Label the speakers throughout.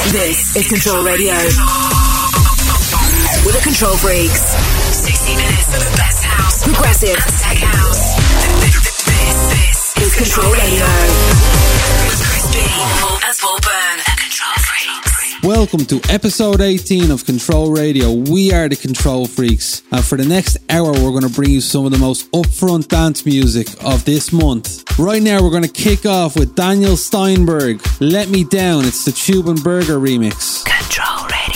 Speaker 1: This is Control Radio. With the Control Freaks. 60 minutes of the best house, progressive, and tech house. This is Control Radio. With Chris B and Paul Byrne. The Control Freaks.
Speaker 2: Welcome to episode 18 of Control Radio. We are the Control Freaks. And for the next hour, we're going to bring you some of the most upfront dance music of this month. Right now, we're going to kick off with Daniel Steinberg. Let Me Down. It's the Tube and Burger remix.
Speaker 1: Control Radio.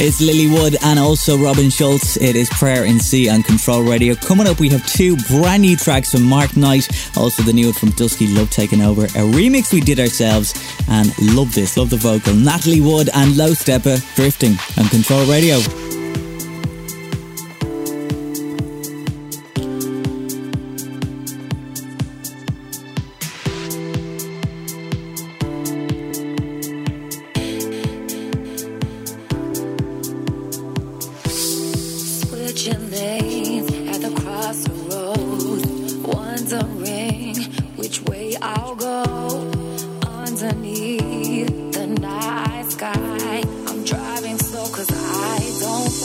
Speaker 3: It's Lilywood and also Robin Schulz. It is Prayer in C on Control Radio. Coming up, we have two brand new tracks from Mark Knight, also the new one from Dusky, Love Taking Over, a remix we did ourselves, and love this, love the vocal. Natalie Wood and Low Steppa, Drifting on Control Radio.
Speaker 4: Underneath the night sky, I'm driving slow 'cause I don't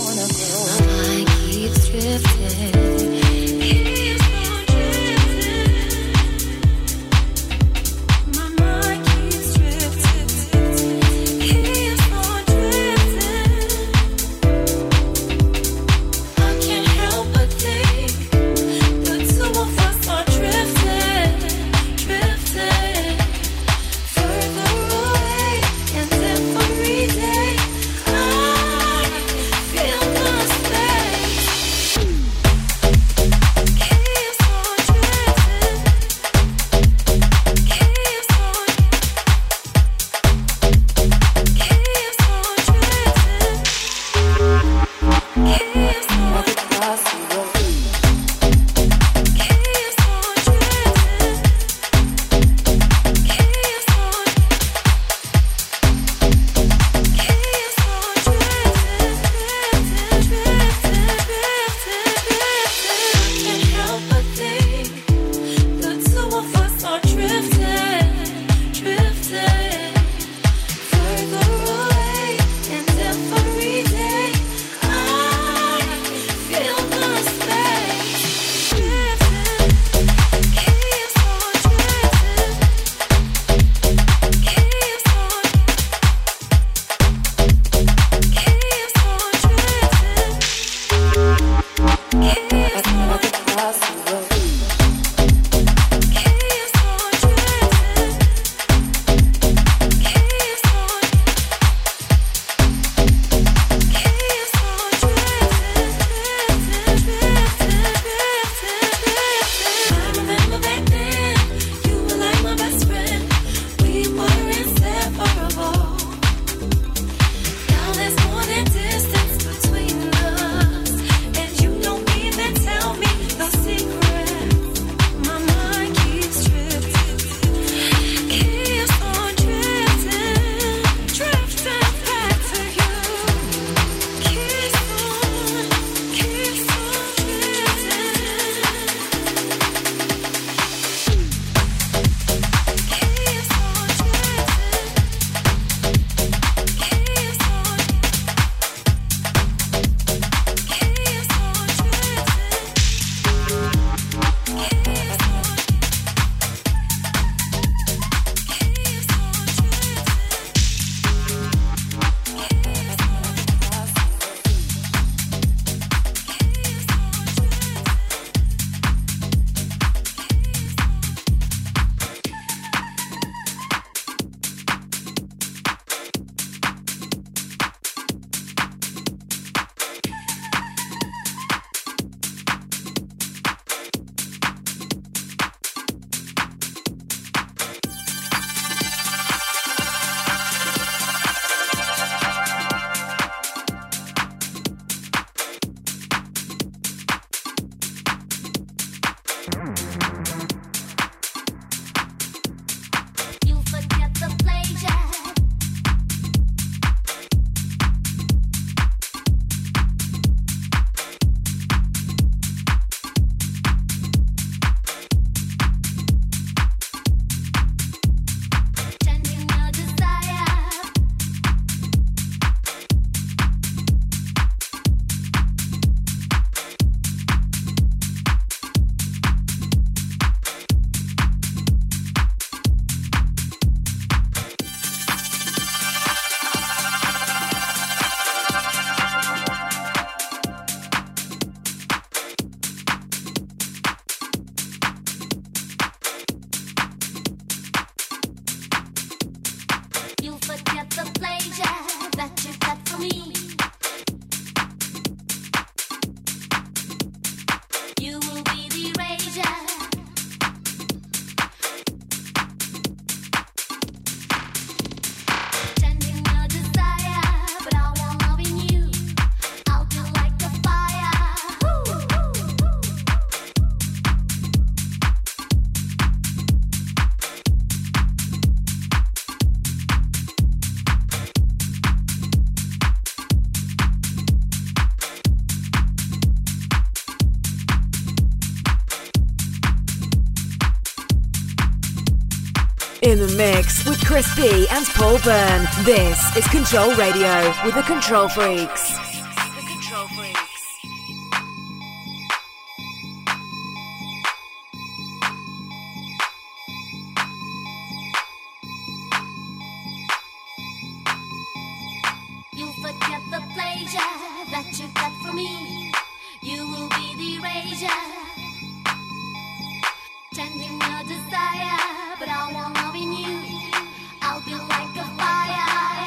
Speaker 1: In the mix with Chris B and Paul Byrne. This is Control Radio with the Control Freaks. The Control Freaks.
Speaker 4: You forget the pleasure that you got from me. You will be the erasure, changing your desire, but I won't love in you. I'll be like a fire.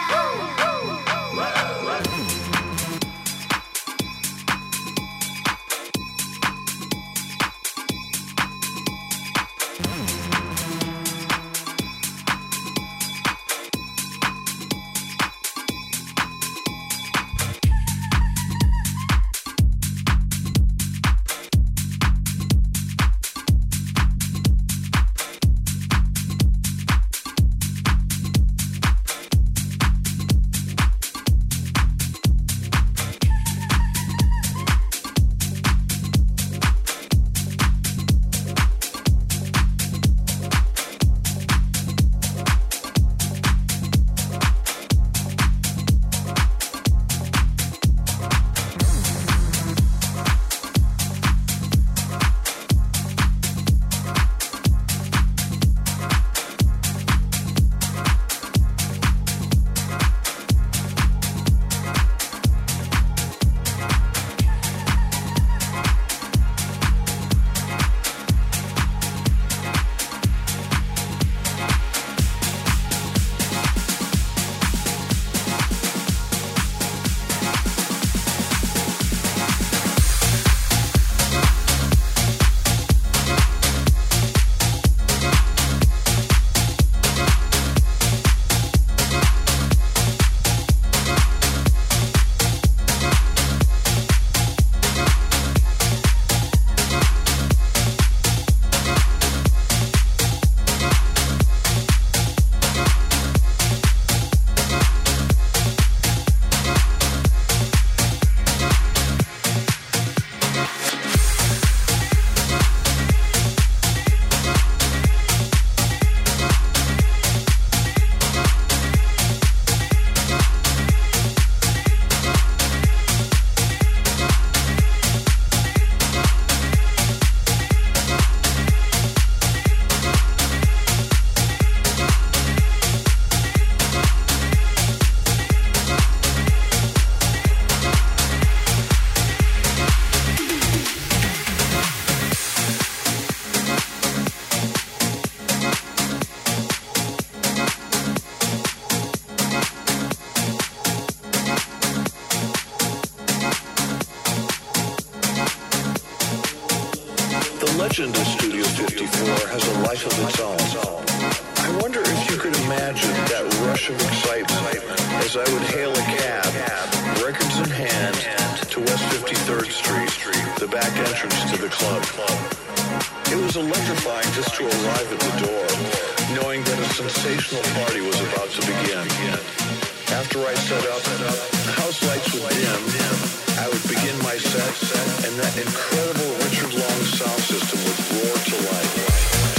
Speaker 5: legend of Studio 54 has a life of its own. I wonder if you could imagine that rush of excitement as I would hail a cab, records in hand, to West 53rd Street, the back entrance to the club. It was electrifying just to arrive at the door, knowing that a sensational party was about to begin. After I set up, the house lights would dim, I would begin my set, and that incredible Richard Long sound system would roar to life.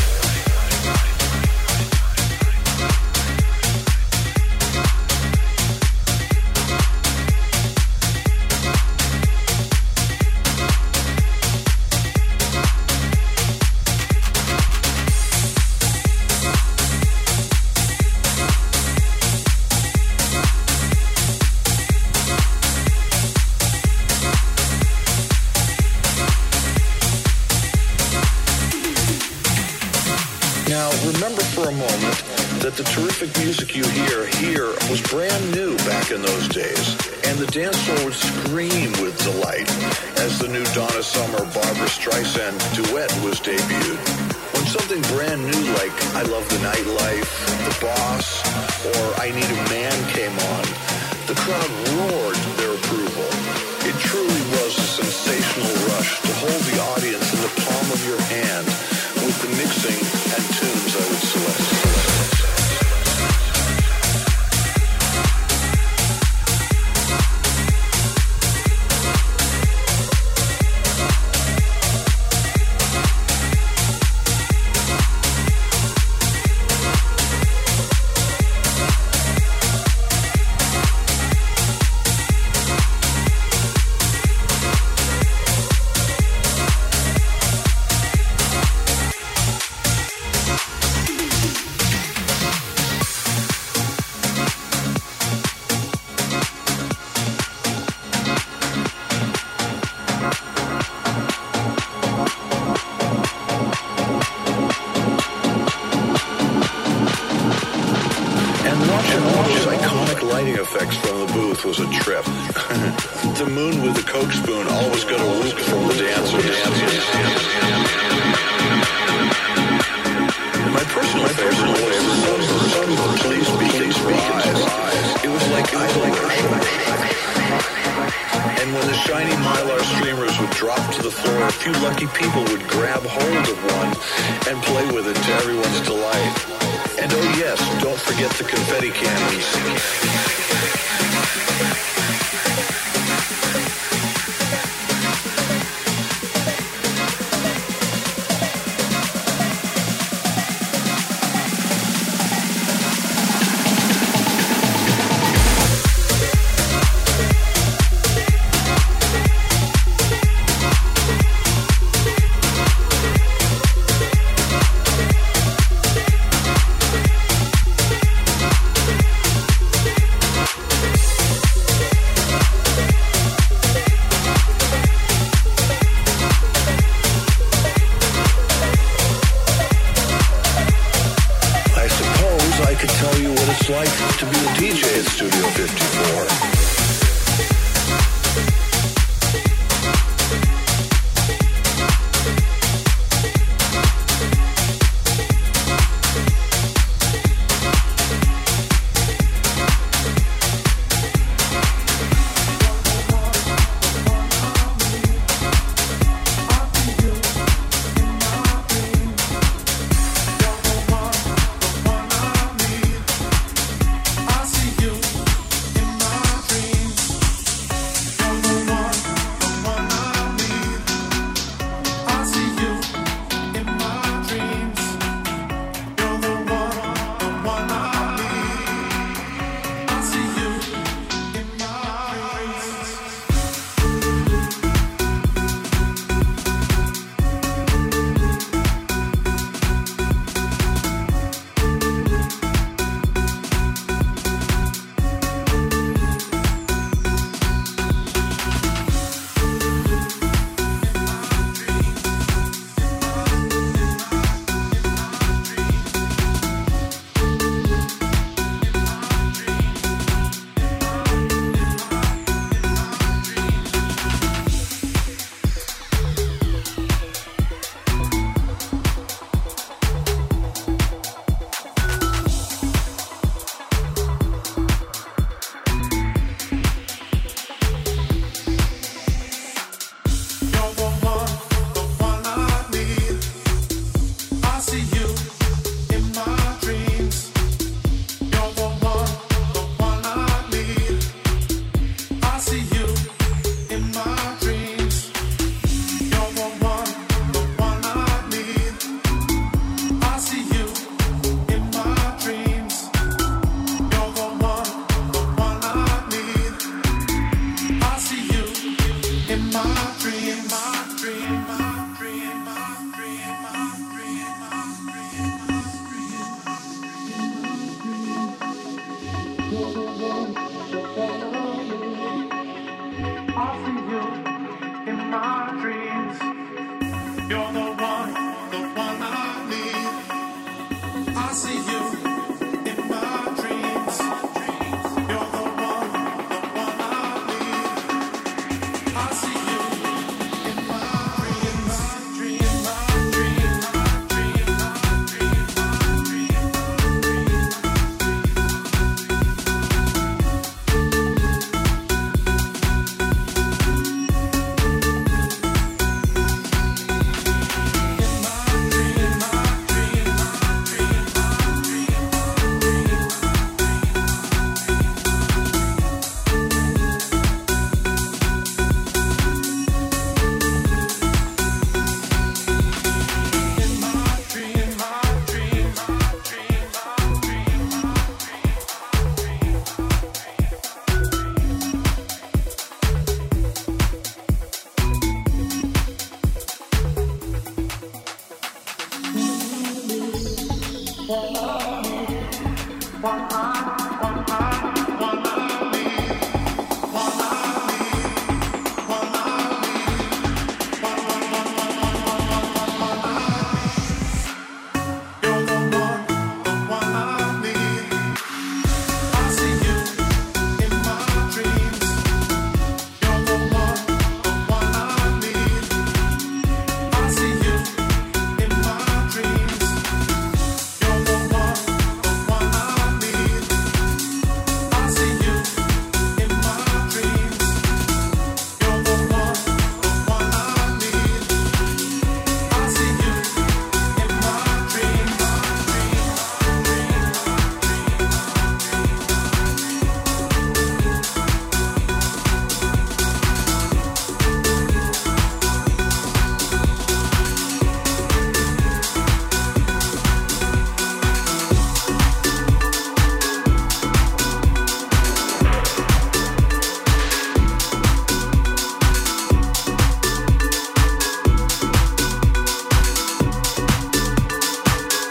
Speaker 5: Remember for a moment that the terrific music you hear here was brand new back in those days, and the dance floor would scream with delight as the new Donna Summer Barbra Streisand duet was debuted. When something brand new like I Love the Nightlife, The Boss, or I Need a Man came on, the crowd roared their approval. It truly was a sensational rush to hold the audience in the palm of your hand with the mixing and tunes I would select. effects from the booth was a trip. The moon with the Coke spoon always got a whoop from the dancers. My personal favorite was Please Be Surprised. It was like idol worship. And when the shiny Mylar streamers would drop to the floor, a few lucky people would grab hold of one and play with it to everyone's delight. And oh yes, don't forget the confetti cannons.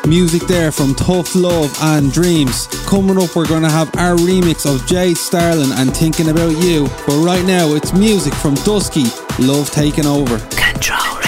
Speaker 2: Music there from Tough Love and Dreams. Coming up, we're going to have our remix of Jade Starlin and Thinking About You. But right now, it's music from Dusky, Love Taking Over.
Speaker 1: Control Radio.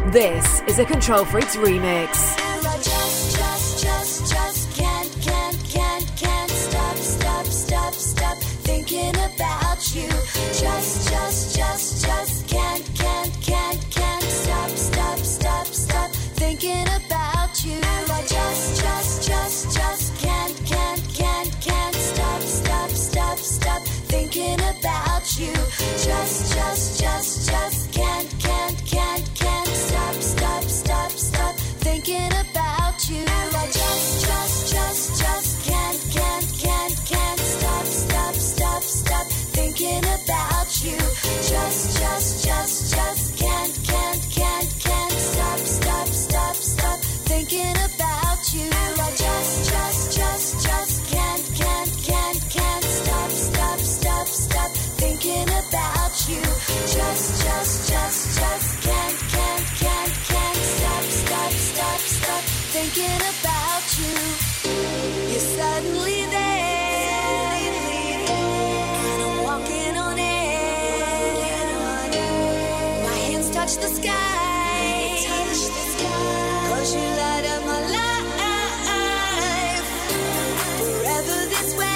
Speaker 1: This is a Control Freaks remix.
Speaker 4: And I just can't stop thinking about you. Just can't stop thinking about you. And I just can't stop thinking about you. Just can't stop thinking about you. And I just can't stop thinking about you. Just can't stop thinking about you. And I just can't stop thinking about you. Just can't stop thinking about you. You're suddenly there, and I'm walking on air. My hands touch the sky, 'cause you light up my life. Forever this way.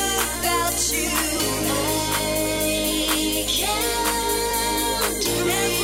Speaker 4: Every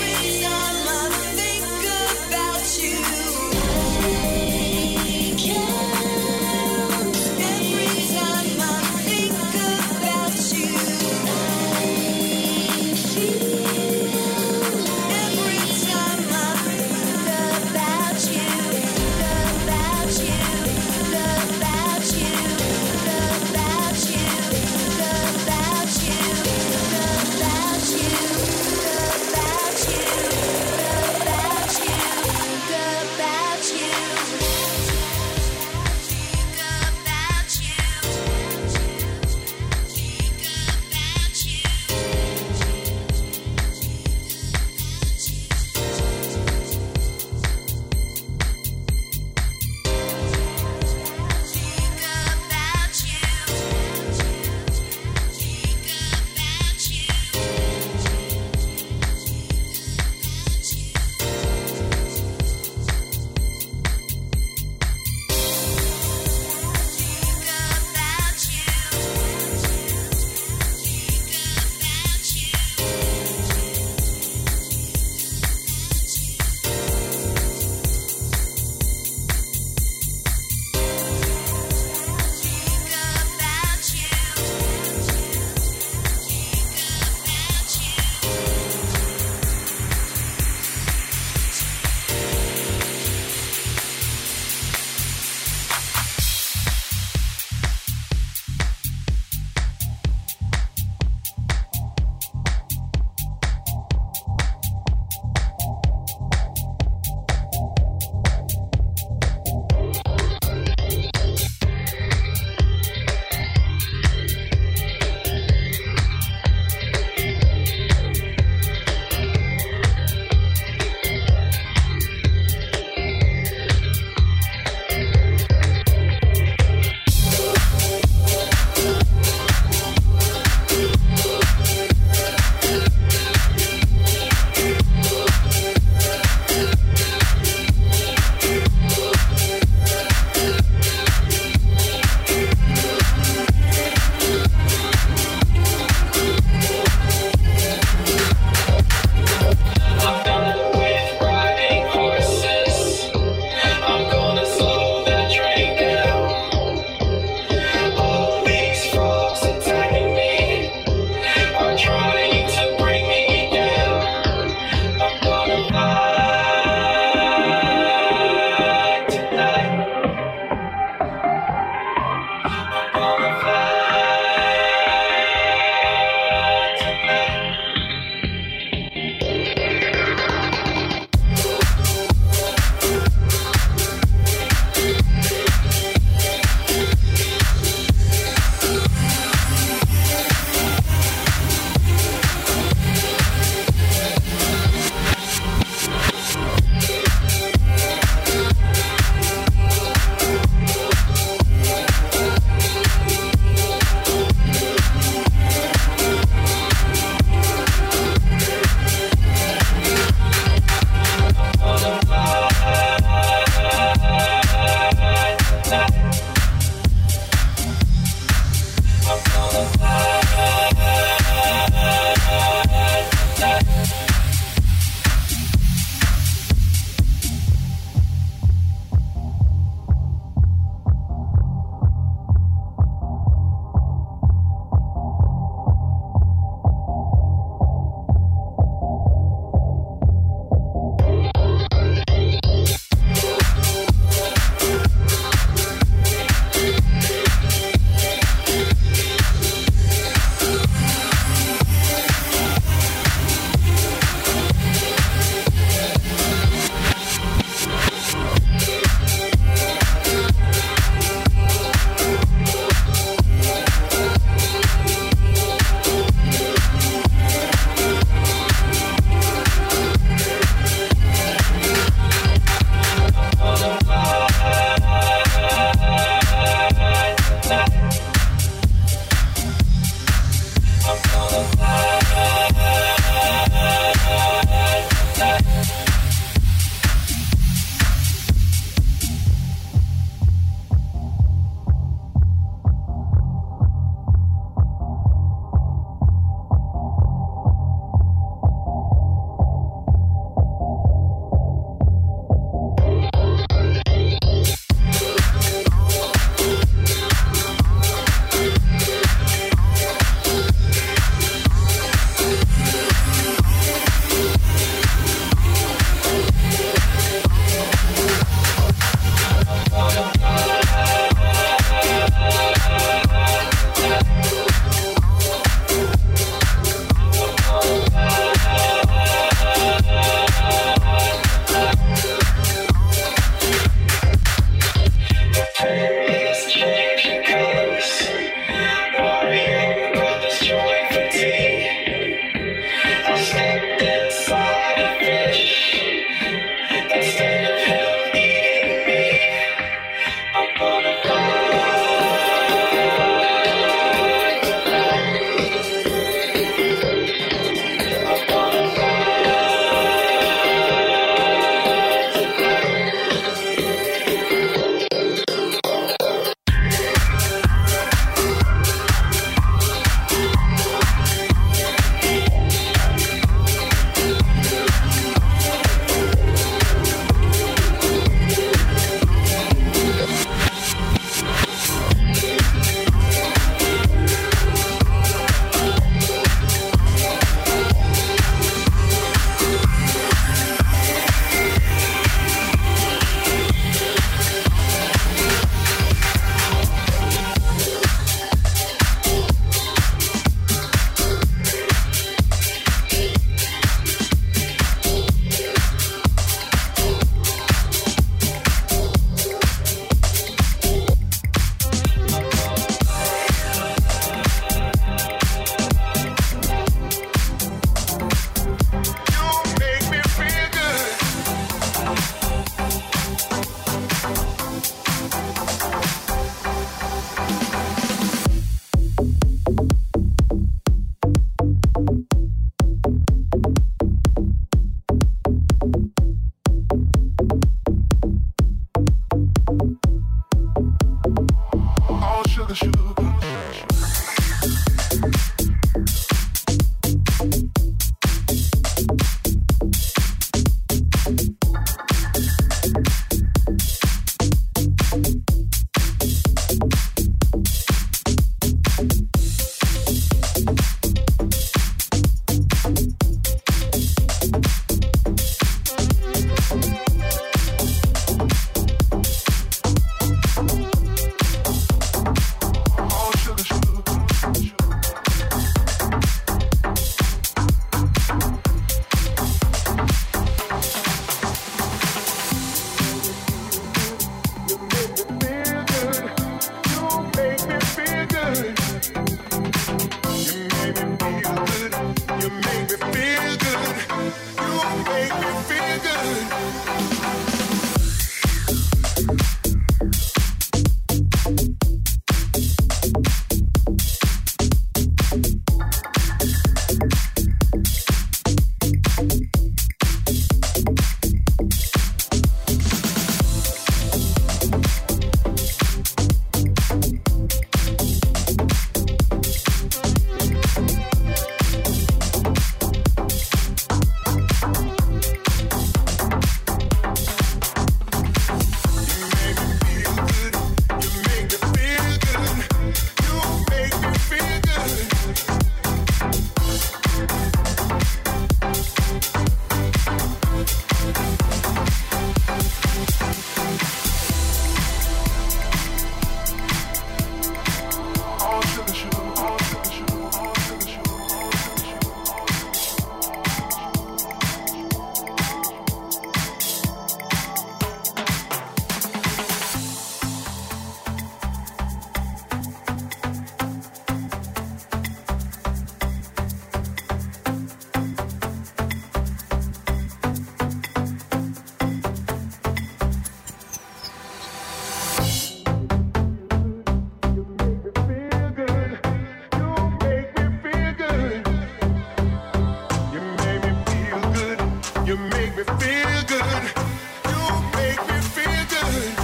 Speaker 6: You make me feel good. You make me feel good.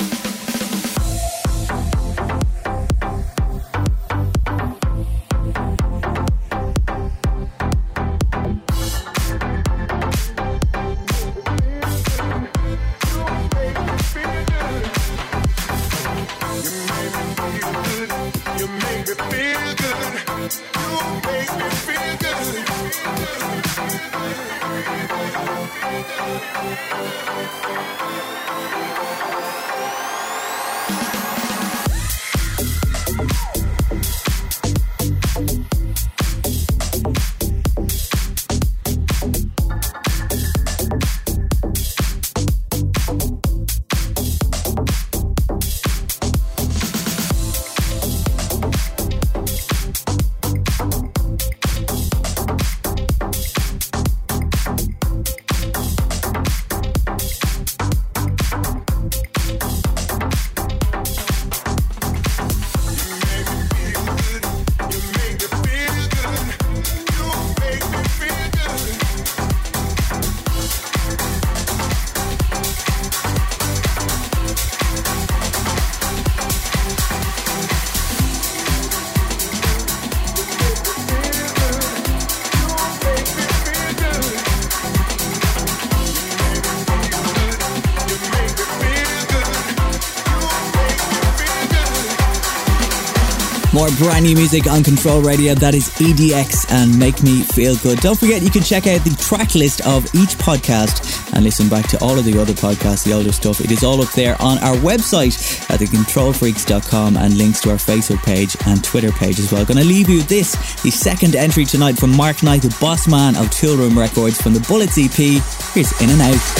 Speaker 3: More brand new music on Control Radio. That is EDX and Make Me Feel Good. Don't forget, you can check out the track list of each podcast and listen back to all of the other podcasts, the older stuff. It is all up there on our website at thecontrolfreaks.com, and links to our Facebook page and Twitter page as well. Going to leave you this, the second entry tonight from Mark Knight, the boss man of Toolroom Records, from the Bullets EP. Here's In and Out.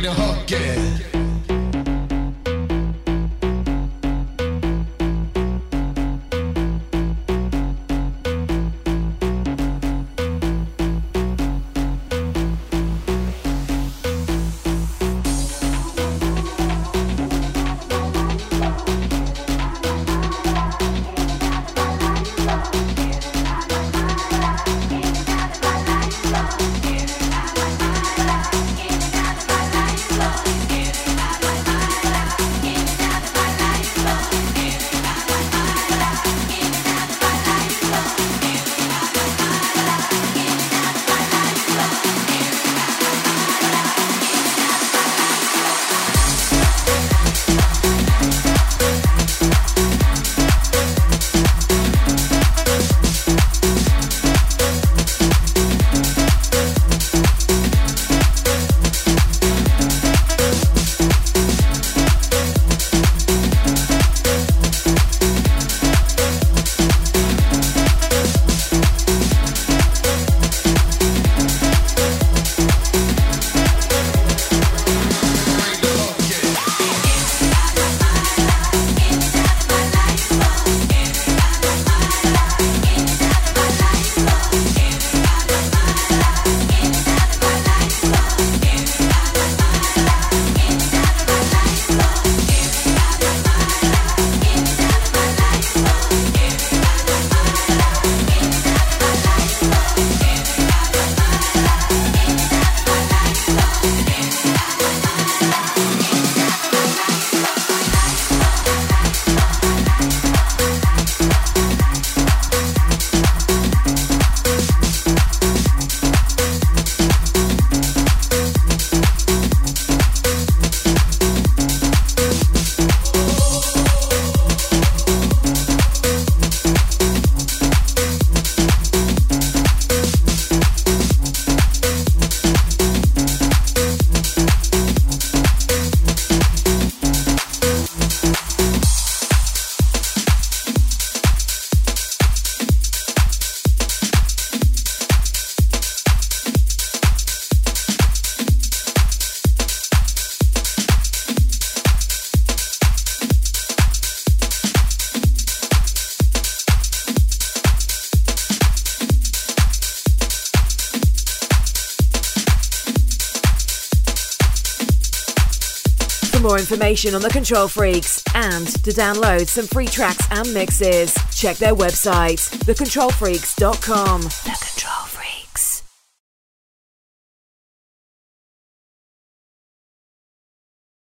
Speaker 6: bring the hook, yeah.
Speaker 7: more information on the Control Freaks and to download some free tracks and mixes, check their website, thecontrolfreaks.com. The Control